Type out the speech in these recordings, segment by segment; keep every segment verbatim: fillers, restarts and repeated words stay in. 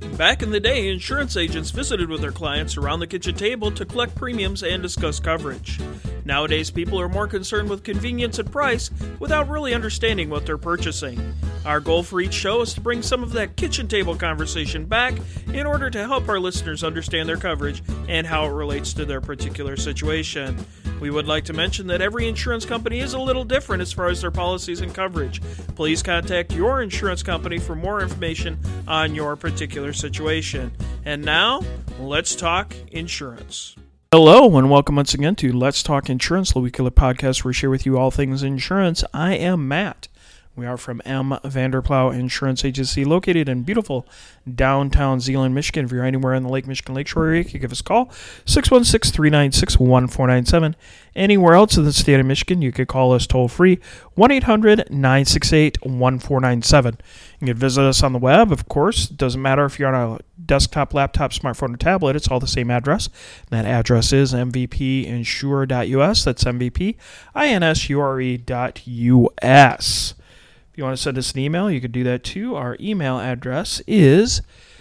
Back in the day, insurance agents visited with their clients around the kitchen table to collect premiums and discuss coverage. Nowadays, people are more concerned with convenience and price without really understanding what they're purchasing. Our goal for each show is to bring some of that kitchen table conversation back in order to help our listeners understand their coverage and how it relates to their particular situation. We would like to mention that every insurance company is a little different as far as their policies and coverage. Please contact your insurance company for more information on your particular situation. And now, let's talk insurance. Hello, and welcome once again to Let's Talk Insurance, the weekly podcast where we share with you all things insurance. I am Matt. We are from M. Vanderplow Insurance Agency, located in beautiful downtown Zeeland, Michigan. If you're anywhere in the Lake Michigan Lakeshore area, you can give us a call, six one six, three nine six, one four nine seven. Anywhere else in the state of Michigan, you can call us toll-free, one eight hundred, nine six eight, one four nine seven. You can visit us on the web, of course. It doesn't matter if you're on a desktop, laptop, smartphone, or tablet. It's all the same address. That address is m v p insure dot u s. That's M V P insure dot u s. If you want to send us an email, you can do that too. Our email address is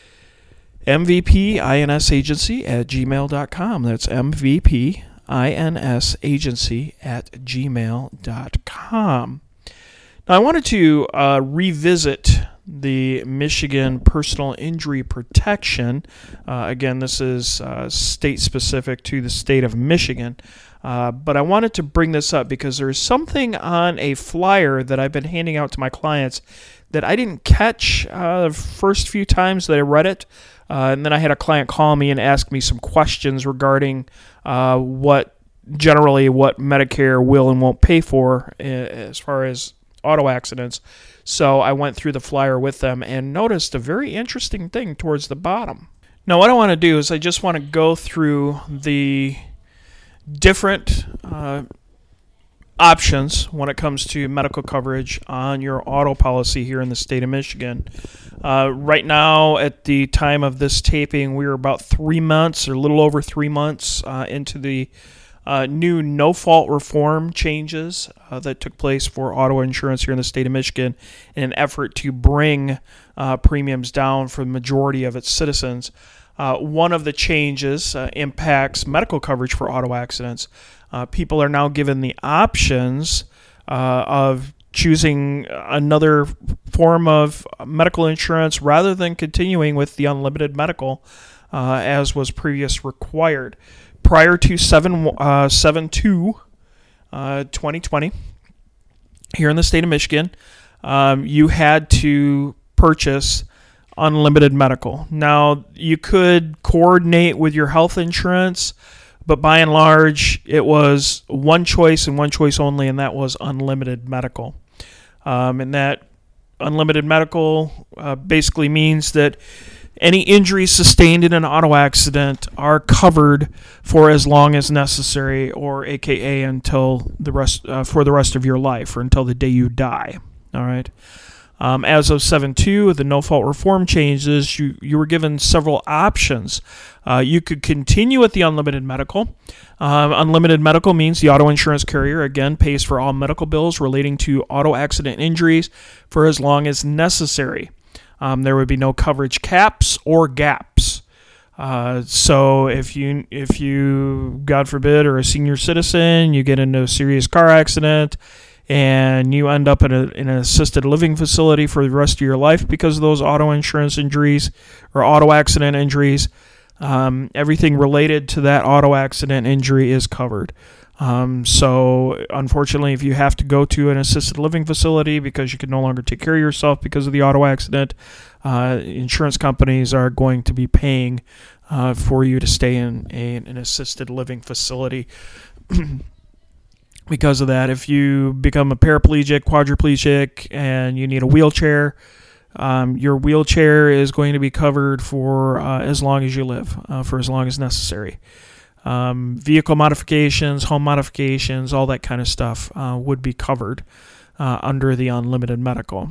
m v p insagency at gmail dot com. That's m v p insagency at gmail dot com. Now, I wanted to uh, revisit the Michigan Personal Injury Protection. Uh, again, this is uh, state-specific to the state of Michigan. Uh, but I wanted to bring this up because there's something on a flyer that I've been handing out to my clients that I didn't catch uh, the first few times that I read it. Uh, and then I had a client call me and ask me some questions regarding uh, what generally what Medicare will and won't pay for uh, as far as auto accidents. So I went through the flyer with them and noticed a very interesting thing towards the bottom. Now, what I want to do is I just want to go through the different uh, options when it comes to medical coverage on your auto policy here in the state of Michigan. Uh, right now, at the time of this taping, we are about three months or a little over three months uh, into the uh, new no-fault reform changes uh, that took place for auto insurance here in the state of Michigan in an effort to bring uh, premiums down for the majority of its citizens. Uh, one of the changes uh, impacts medical coverage for auto accidents. Uh, people are now given the options uh, of choosing another form of medical insurance rather than continuing with the unlimited medical uh, as was previously required. Prior to seven two twenty twenty, here in the state of Michigan, um, you had to purchase unlimited medical. Now, you could coordinate with your health insurance, but by and large, it was one choice and one choice only, and that was unlimited medical. Um, and that unlimited medical uh, basically means that any injuries sustained in an auto accident are covered for as long as necessary, or A K A until the rest uh, for the rest of your life, or until the day you die. All right. Um, as of seven two, with the no-fault reform changes, you, you were given several options. Uh, you could continue with the unlimited medical. Um, unlimited medical means the auto insurance carrier, again, pays for all medical bills relating to auto accident injuries for as long as necessary. Um, there would be no coverage caps or gaps. Uh, so if you, if you, God forbid, are a senior citizen, you get into a serious car accident, and you end up in, a, in an assisted living facility for the rest of your life because of those auto insurance injuries or auto accident injuries, um, everything related to that auto accident injury is covered. Um, so, unfortunately, if you have to go to an assisted living facility because you can no longer take care of yourself because of the auto accident, uh, insurance companies are going to be paying uh, for you to stay in a, an assisted living facility. Because of that, if you become a paraplegic, quadriplegic, and you need a wheelchair, um, your wheelchair is going to be covered for uh, as long as you live, uh, for as long as necessary. Um, vehicle modifications, home modifications, all that kind of stuff uh, would be covered uh, under the unlimited medical.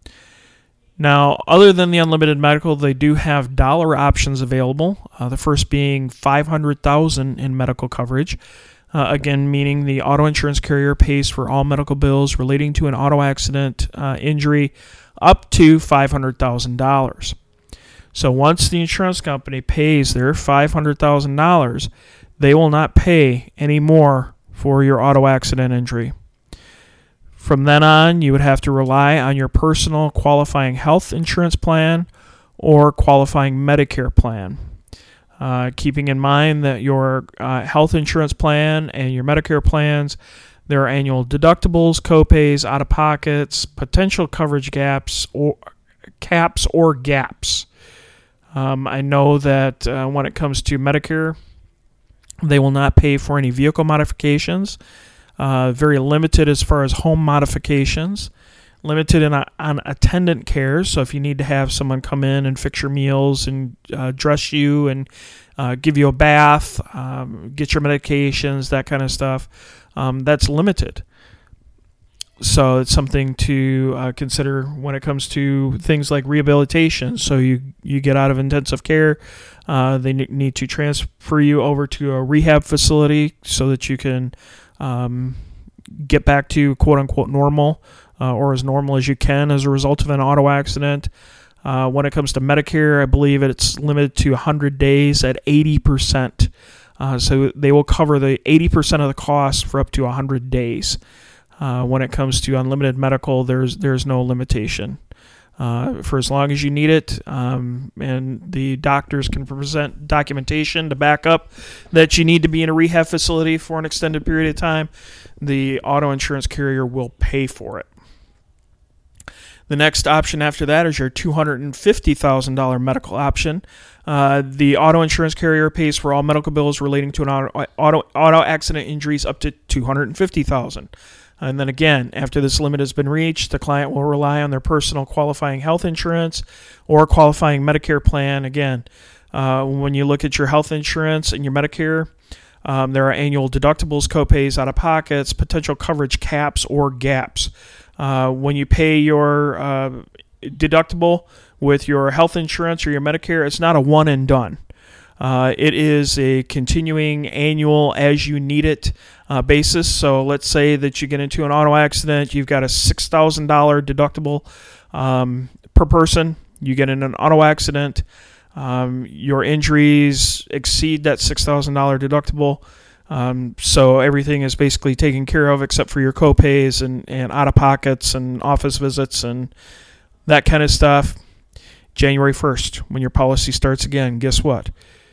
Now, other than the unlimited medical, they do have dollar options available. Uh, the first being five hundred thousand dollars in medical coverage. Uh, again, meaning the auto insurance carrier pays for all medical bills relating to an auto accident uh, injury up to five hundred thousand dollars. So once the insurance company pays their five hundred thousand dollars, they will not pay any more for your auto accident injury. From then on, you would have to rely on your personal qualifying health insurance plan or qualifying Medicare plan. Uh, keeping in mind that your uh, health insurance plan and your Medicare plans, there are annual deductibles, copays, out-of-pockets, potential coverage gaps, or caps or gaps. Um, I know that uh, when it comes to Medicare, they will not pay for any vehicle modifications. Uh, very limited as far as home modifications. Limited in, on attendant care. So if you need to have someone come in and fix your meals and uh, dress you and uh, give you a bath, um, get your medications, that kind of stuff, um, that's limited. So it's something to uh, consider when it comes to things like rehabilitation. So you, you get out of intensive care, uh, they need to transfer you over to a rehab facility so that you can um, get back to quote-unquote normal, uh, or as normal as you can as a result of an auto accident. Uh, when it comes to Medicare, I believe it's limited to one hundred days at eighty percent. Uh, so they will cover the eighty percent of the cost for up to one hundred days. Uh, when it comes to unlimited medical, there's there's no limitation. Uh, for as long as you need it, um, and the doctors can present documentation to back up that you need to be in a rehab facility for an extended period of time, the auto insurance carrier will pay for it. The next option after that is your two hundred fifty thousand dollars medical option. Uh, the auto insurance carrier pays for all medical bills relating to an auto, auto, auto accident injuries up to two hundred fifty thousand dollars. And then again, after this limit has been reached, the client will rely on their personal qualifying health insurance or qualifying Medicare plan. Again, uh, when you look at your health insurance and your Medicare, um, there are annual deductibles, copays, out-of-pockets, potential coverage caps or gaps. Uh, when you pay your uh, deductible with your health insurance or your Medicare, it's not a one and done. Uh, it is a continuing annual as you need it uh, basis. So let's say that you get into an auto accident, you've got a six thousand dollars deductible um, per person. You get in an auto accident, um, your injuries exceed that six thousand dollars deductible. Um, so everything is basically taken care of except for your copays and, and out-of-pockets and office visits and that kind of stuff. January first, when your policy starts again, guess what?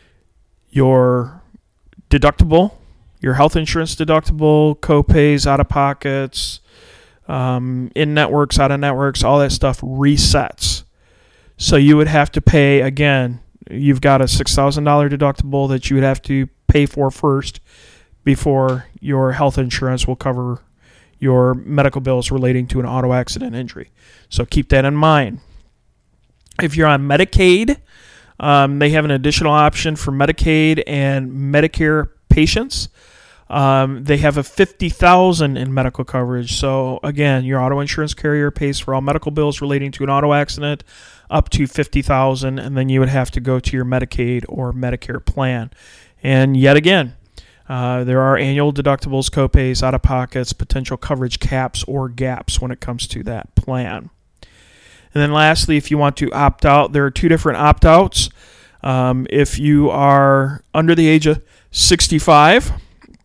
Your deductible, your health insurance deductible, copays, out-of-pockets, um, in-networks, out-of-networks, all that stuff resets. So you would have to pay, again, you've got a six thousand dollars deductible that you would have to pay for first before your health insurance will cover your medical bills relating to an auto accident injury. So keep that in mind. If you're on Medicaid, um, they have an additional option for Medicaid and Medicare patients. Um, they have a fifty thousand dollars in medical coverage. So again, your auto insurance carrier pays for all medical bills relating to an auto accident up to fifty thousand dollars, and then you would have to go to your Medicaid or Medicare plan. And yet again, uh, there are annual deductibles, copays, out-of-pockets, potential coverage caps or gaps when it comes to that plan. And then lastly, if you want to opt out, there are two different opt-outs. Um, if you are under the age of sixty-five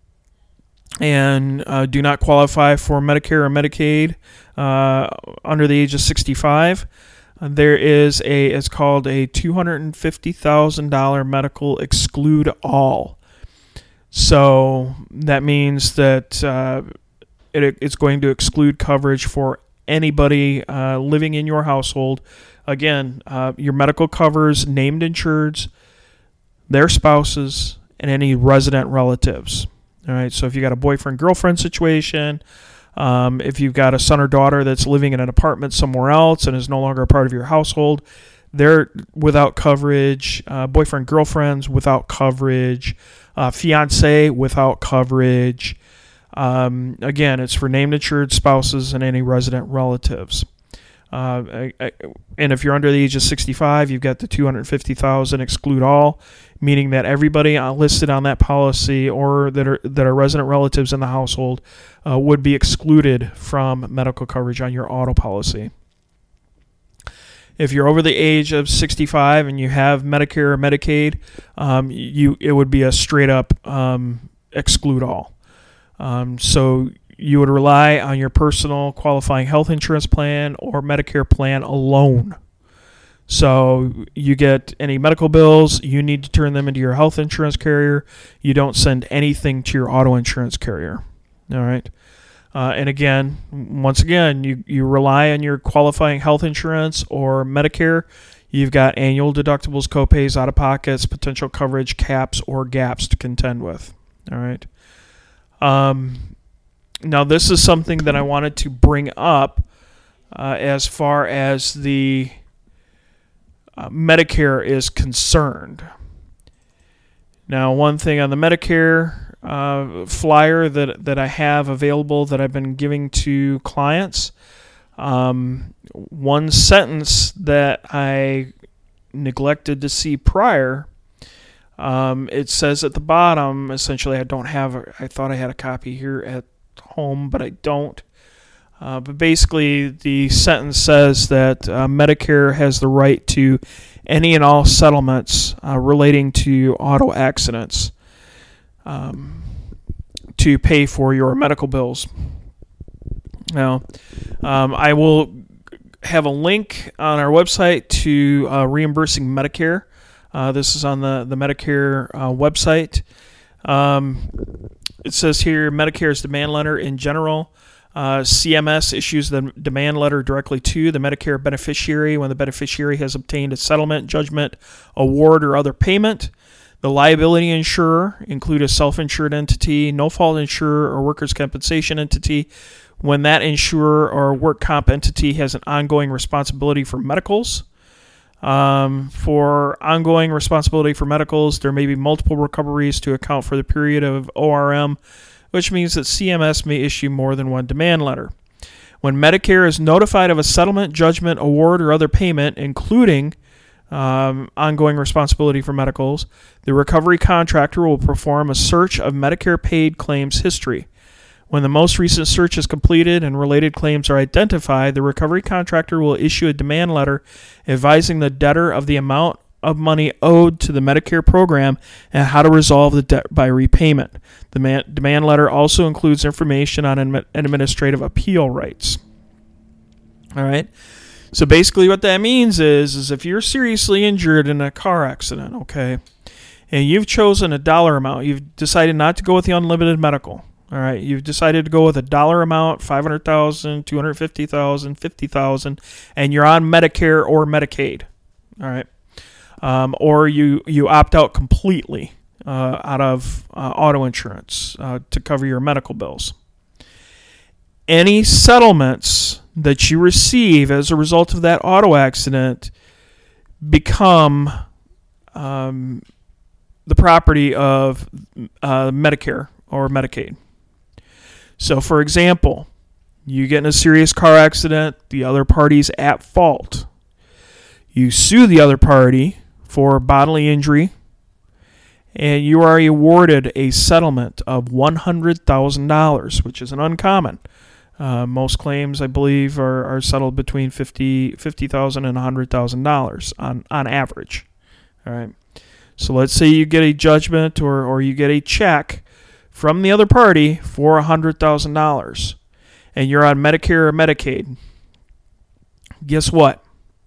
and uh, do not qualify for Medicare or Medicaid uh, under the age of sixty-five, uh, there is a, it's called a two hundred fifty thousand dollars medical exclude all. So that means that uh, it, it's going to exclude coverage for anybody uh, living in your household. Again, uh, your medical covers named insureds, their spouses, and any resident relatives. All right, so if you got a boyfriend-girlfriend situation, um, if you've got a son or daughter that's living in an apartment somewhere else and is no longer a part of your household, they're without coverage. Uh, boyfriend-girlfriends without coverage. Uh, fiance without coverage. Um, again, it's for named insured spouses and any resident relatives. Uh, I, I, and if you're under the age of sixty-five, you've got the two hundred fifty thousand dollars exclude all, meaning that everybody listed on that policy or that are that are resident relatives in the household uh, would be excluded from medical coverage on your auto policy. If you're over the age of sixty-five and you have Medicare or Medicaid, um, you it would be a straight up um, exclude all. Um, so you would rely on your personal qualifying health insurance plan or Medicare plan alone. So you get any medical bills, you need to turn them into your health insurance carrier. You don't send anything to your auto insurance carrier. All right. Uh, and again, once again, you, you rely on your qualifying health insurance or Medicare. You've got annual deductibles, copays, out-of-pockets, potential coverage, caps, or gaps to contend with. All right. Um, now, this is something that I wanted to bring up uh, as far as the uh, Medicare is concerned. Now, one thing on the Medicare Uh, flyer that that I have available that I've been giving to clients. Um, one sentence that I neglected to see prior. Um, it says at the bottom, essentially, I don't have. A, I thought I had a copy here at home, but I don't. Uh, but basically, the sentence says that uh, Medicare has the right to any and all settlements uh, relating to auto accidents. Um, to pay for your medical bills. Now, um, I will have a link on our website to uh, reimbursing Medicare. Uh, this is on the, the Medicare uh, website. Um, it says here, Medicare's demand letter in general. Uh, C M S issues the demand letter directly to the Medicare beneficiary when the beneficiary has obtained a settlement, judgment, award, or other payment. The liability insurer include a self-insured entity, no-fault insurer, or workers' compensation entity when that insurer or work comp entity has an ongoing responsibility for medicals. Um, for ongoing responsibility for medicals, there may be multiple recoveries to account for the period of O R M, which means that C M S may issue more than one demand letter. When Medicare is notified of a settlement, judgment, award, or other payment, including Um, ongoing responsibility for medicals, the recovery contractor will perform a search of Medicare paid claims history. When the most recent search is completed and related claims are identified, the recovery contractor will issue a demand letter advising the debtor of the amount of money owed to the Medicare program and how to resolve the debt by repayment. The man- demand letter also includes information on admi- administrative appeal rights. All right. So basically what that means is, is if you're seriously injured in a car accident, okay, and you've chosen a dollar amount, you've decided not to go with the unlimited medical, all right, you've decided to go with a dollar amount, five hundred thousand dollars, two hundred fifty thousand dollars, fifty thousand dollars, and you're on Medicare or Medicaid, all right, um, or you, you opt out completely uh, out of uh, auto insurance uh, to cover your medical bills. Any settlements that you receive as a result of that auto accident become um, the property of uh, Medicare or Medicaid. So, for example, you get in a serious car accident, the other party's at fault. You sue the other party for bodily injury, and you are awarded a settlement of one hundred thousand dollars, which is an uncommon. Uh, most claims, I believe, are, are settled between fifty thousand dollars and one hundred thousand dollars on, on average. All right. So let's say you get a judgment or, or you get a check from the other party for one hundred thousand dollars, and you're on Medicare or Medicaid. Guess what?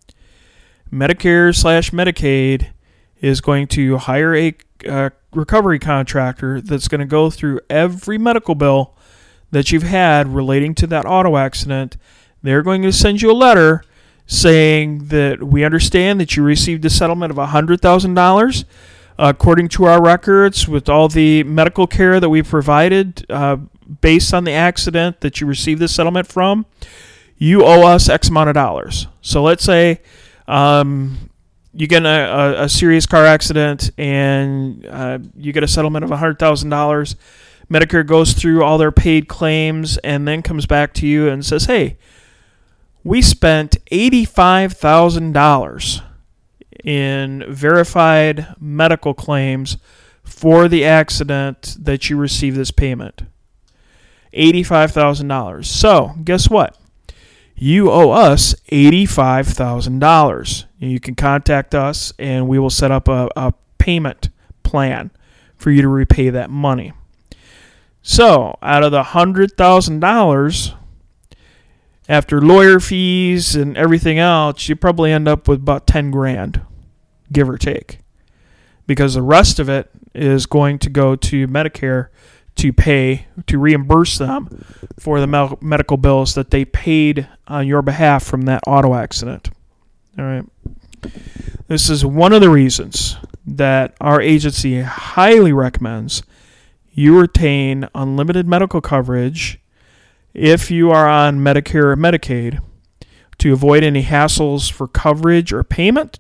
Medicare slash Medicaid is going to hire a uh, recovery contractor that's going to go through every medical bill that you've had relating to that auto accident. They're going to send you a letter saying that we understand that you received a settlement of one hundred thousand dollars. Uh, according to our records, with all the medical care that we provided uh, based on the accident that you received this settlement from, you owe us X amount of dollars. So let's say um, you get in a, a, a serious car accident and uh, you get a settlement of one hundred thousand dollars. Medicare goes through all their paid claims and then comes back to you and says, hey, we spent eighty-five thousand dollars in verified medical claims for the accident that you received this payment. eighty-five thousand dollars. So, guess what? you owe us eighty-five thousand dollars. You can contact us and we will set up a, a payment plan for you to repay that money. So out of the one hundred thousand dollars, after lawyer fees and everything else, you probably end up with about ten grand, give or take. Because the rest of it is going to go to Medicare to pay, to reimburse them for the me- medical bills that they paid on your behalf from that auto accident. All right. This is one of the reasons that our agency highly recommends you retain unlimited medical coverage if you are on Medicare or Medicaid to avoid any hassles for coverage or payment,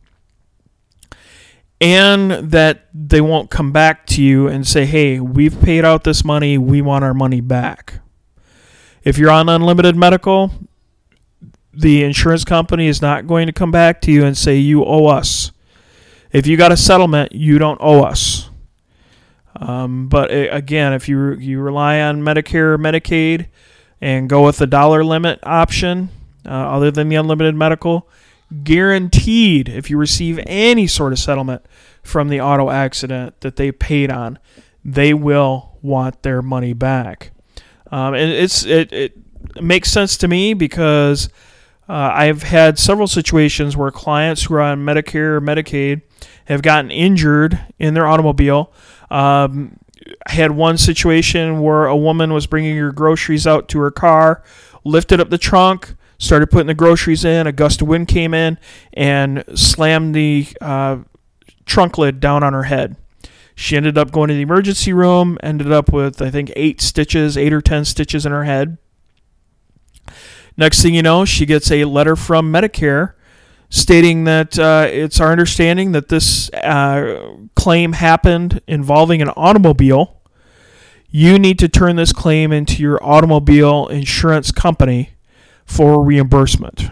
and that they won't come back to you and say, hey, we've paid out this money, we want our money back. If you're on unlimited medical, the insurance company is not going to come back to you and say you owe us. If you got a settlement, you don't owe us. Um, but again, if you you rely on Medicare or Medicaid and go with the dollar limit option, uh, other than the unlimited medical, guaranteed if you receive any sort of settlement from the auto accident that they paid on, they will want their money back. Um, and it's it, it makes sense to me because uh, I've had several situations where clients who are on Medicare or Medicaid have gotten injured in their automobile. Um, I had one situation where a woman was bringing her groceries out to her car, lifted up the trunk, started putting the groceries in. A gust of wind came in and slammed the uh, trunk lid down on her head. She ended up going to the emergency room, ended up with, I think, eight stitches, eight or ten stitches in her head. Next thing you know, she gets a letter from Medicare stating that uh, it's our understanding that this uh, claim happened involving an automobile. You need to turn this claim into your automobile insurance company for reimbursement.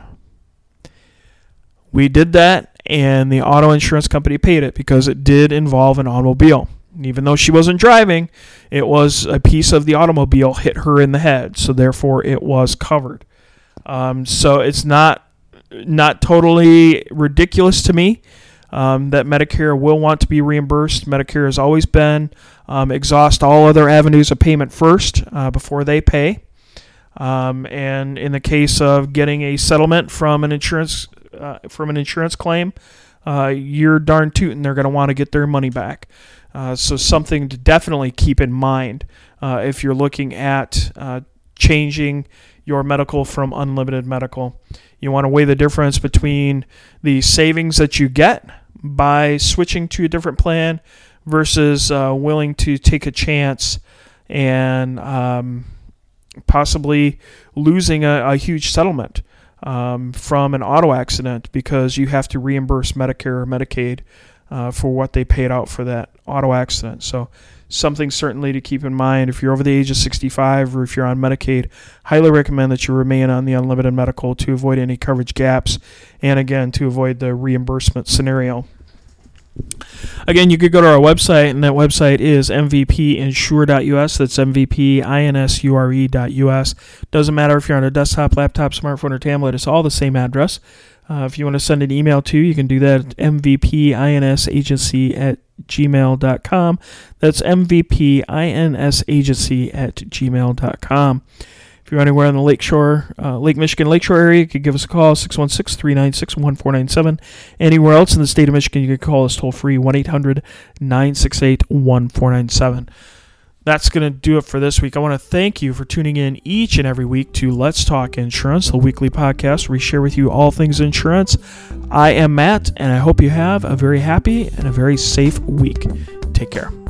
We did that, and the auto insurance company paid it because it did involve an automobile. Even though she wasn't driving, it was a piece of the automobile hit her in the head, so therefore it was covered. Um, so it's not not totally ridiculous to me um, that Medicare will want to be reimbursed. Medicare has always been um, exhaust all other avenues of payment first uh, before they pay. Um, and in the case of getting a settlement from an insurance uh, from an insurance claim, uh, you're darn tootin' they're going to want to get their money back. Uh, so something to definitely keep in mind uh, if you're looking at uh, changing your medical from unlimited medical. You want to weigh the difference between the savings that you get by switching to a different plan versus uh, willing to take a chance and um, possibly losing a, a huge settlement um, from an auto accident because you have to reimburse Medicare or Medicaid uh, for what they paid out for that auto accident. So something certainly to keep in mind if you're over the age of sixty-five or if you're on Medicaid. Highly recommend that you remain on the unlimited medical to avoid any coverage gaps and, again, to avoid the reimbursement scenario. Again, you could go to our website, and that website is m v p insure dot u s. That's m v p insure dot u s. Doesn't matter if you're on a desktop, laptop, smartphone, or tablet. It's all the same address. Uh, if you want to send an email to, you can do that at m v p ins agency at gmail dot com. That's m v p ins agency at gmail dot com. If you're anywhere on the Lakeshore, uh, Lake Michigan Lakeshore area, you could give us a call, six one six, three nine six, one four nine seven. Anywhere else in the state of Michigan, you can call us toll-free, one eight hundred, nine six eight, one four nine seven. That's going to do it for this week. I want to thank you for tuning in each and every week to Let's Talk Insurance, the weekly podcast where we share with you all things insurance. I am Matt, and I hope you have a very happy and a very safe week. Take care.